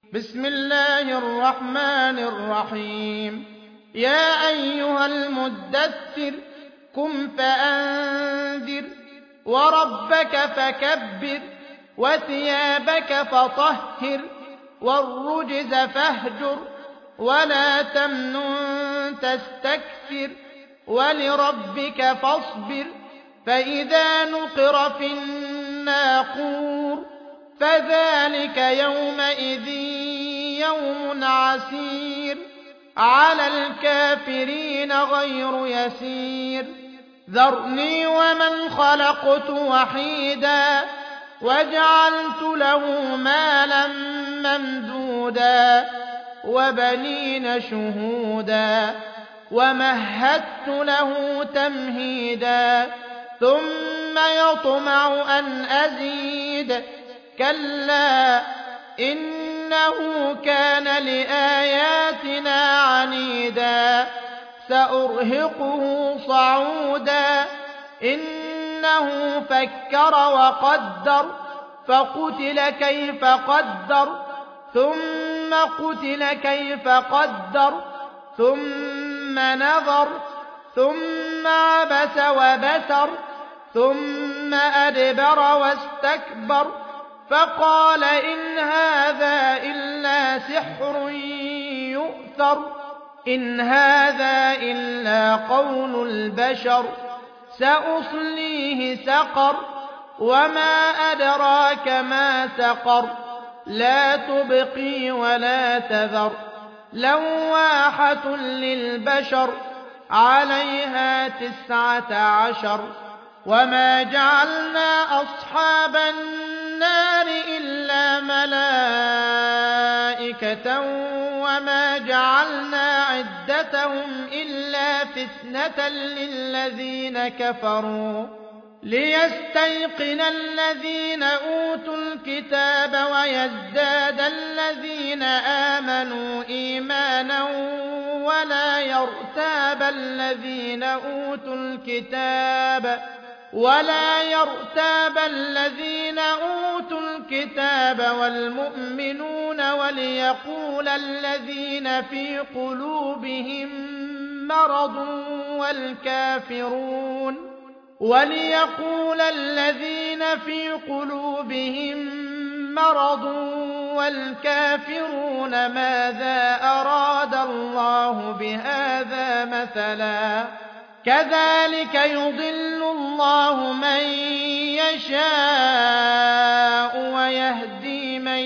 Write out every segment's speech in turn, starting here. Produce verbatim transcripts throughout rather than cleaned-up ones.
بسم الله الرحمن الرحيم يا أيها المدثر قم فأنذر وربك فكبر وثيابك فطهر والرجز فاهجر ولا تمنن تستكثر ولربك فاصبر فإذا نقر في الناقور فذلك يومئذ يوم عسير على الكافرين غير يسير ذرني ومن خلقت وحيدا وجعلت له مالا ممدودا وبنين شهودا ومهدت له تمهيدا ثم يطمع أن أزيد كلا إنه كان لآياتنا عنيدا سأرهقه صعودا إنه فكر وقدر فقتل كيف قدر ثم قتل كيف قدر ثم نظر ثم عبس وبسر ثم أدبر واستكبر فقال إن هذا إلا سحر يؤثر إن هذا إلا قول البشر سأصليه سقر وما أدراك ما سقر لا تبقي ولا تذر لواحة للبشر عليها تسعة عشر وما جعلنا أصحاب النار إلا ملائكة وما جعلنا عدتهم إلا فتنة للذين كفروا ليستيقن الذين أوتوا الكتاب ويزداد الذين آمنوا إيمانا ولا يرتاب الذين أوتوا الكتاب ولا يرتاب الذين أوتوا الكتاب والمؤمنون وليقول الذين في قلوبهم مرض والكافرون وليقول الذين في قلوبهم مرض والكافرون ماذا أراد الله بهذا مثلا كذلك يضل الله من يشاء ويهدي من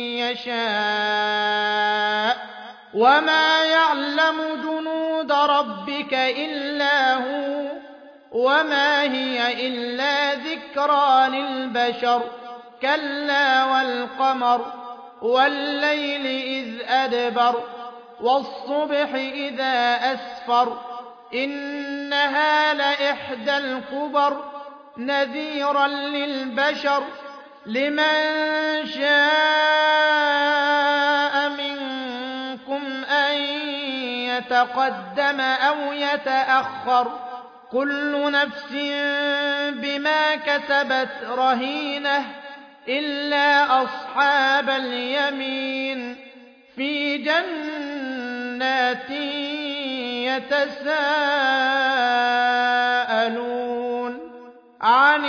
يشاء وما يعلم جنود ربك إلا هو وما هي إلا ذكرى للبشر كلا والقمر والليل إذ أدبر والصبح إذا أسفر إنها لإحدى الكبر نذيرا للبشر لمن شاء منكم أن يتقدم أو يتأخر كل نفس بما كسبت رهينة إلا أصحاب اليمين في جنات يتساءلون عن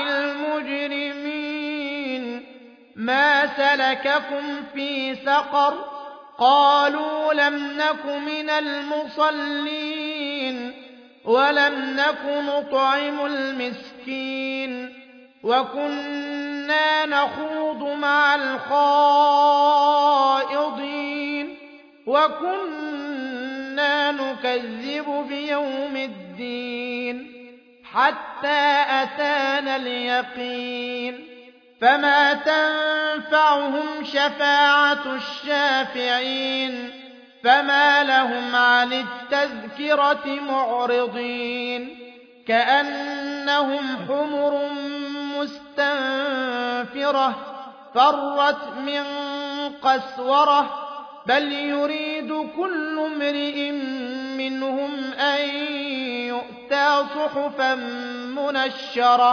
المجرمين ما سلككم في سقر قالوا لم نك من المصلين ولم نك نطعم المسكين وكنا نخوض مع الخائضين وكنا نكذب بيوم الدين حتى أتانا اليقين فما تنفعهم شفاعة الشافعين فما لهم عن التذكرة معرضين كأنهم حمر مستنفرة فرت من قسورة بل يريد كل امرئ منهم أن يؤتى صحفا منشرة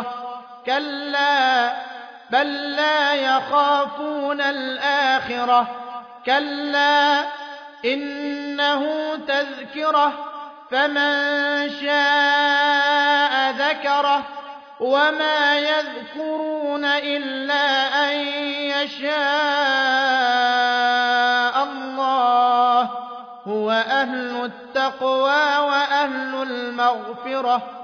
كلا بل لا يخافون الآخرة كلا إنه تذكرة فمن شاء ذكره وما يذكرون إلا أن يشاء الله هو أهل التقوى وأهل المغفرة